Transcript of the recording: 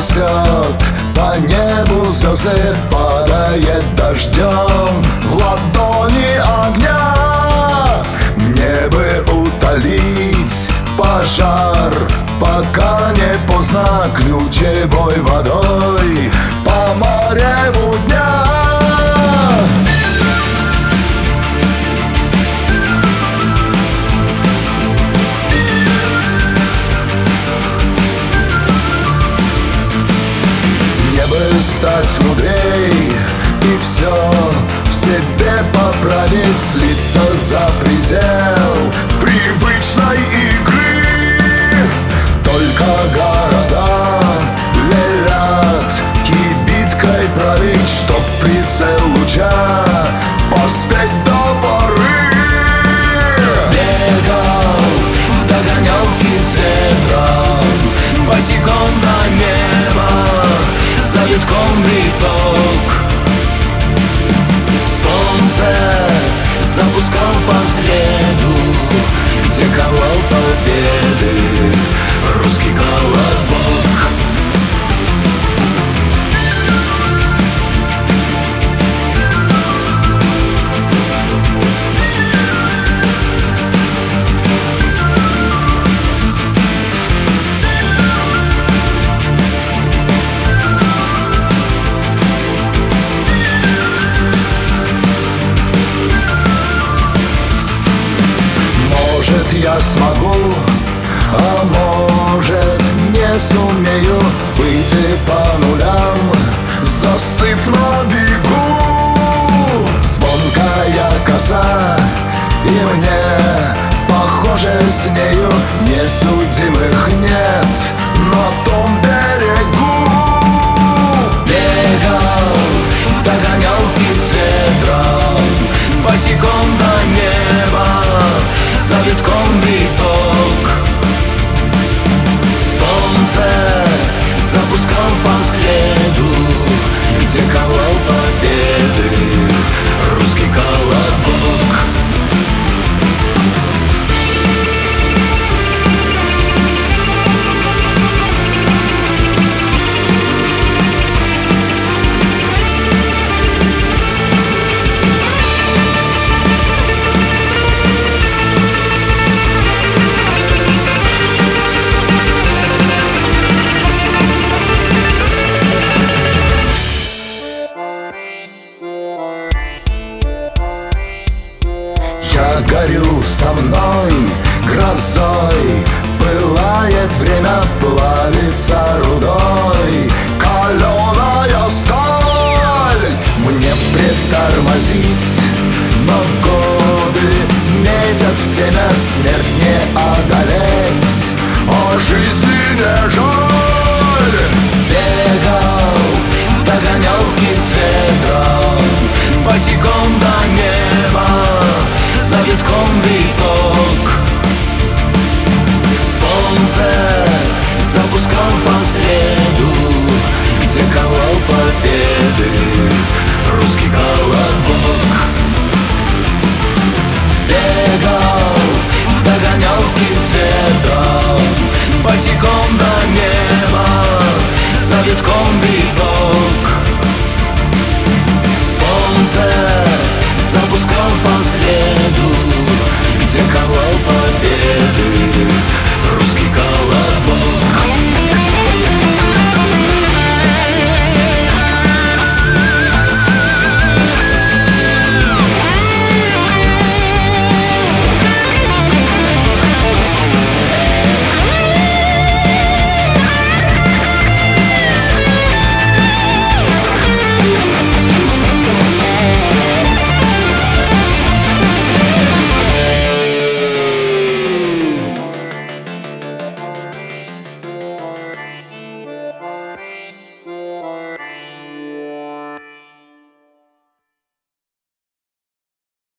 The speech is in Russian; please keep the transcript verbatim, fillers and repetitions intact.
несет по небу звезды, падает дождем в ладони огня. Мне бы утолить пожар, пока не поздно, ключевой водой по морю дня. Стать мудрей и все в себе поправить, слиться за предел привычной игры. Только города велят кибиткой править, чтоб прицел луча поспеть до поры. Бегал в догонялки с ветром, босиком на небо, за витком виток. Солнце запускал по следу, где ковал победы русский колобок. Я смогу, а может не сумею выйти по нулям, застыв на бегу. Звонкая коса, и мне похоже с нею несудимых нет на том берегу. Бегал в догонялки с ветром, босиком до неба, за витком виток. Солнце запускал по следу, где ковал победы русский колобок. Я горю со мной грозой, пылает время, плавится рудой каленая сталь. Мне притормозить, но годы метят в темя, смерть не одолеть, а жизни не жаль. Бегал в догонялки с ветром, босиком до неба, за витком виток. Солнце запускал по следу, где ковал победы русский колобок. Бегал в догонялки с ветром, босиком до неба, за витком виток. Солнце запускал по следу, где ковал победы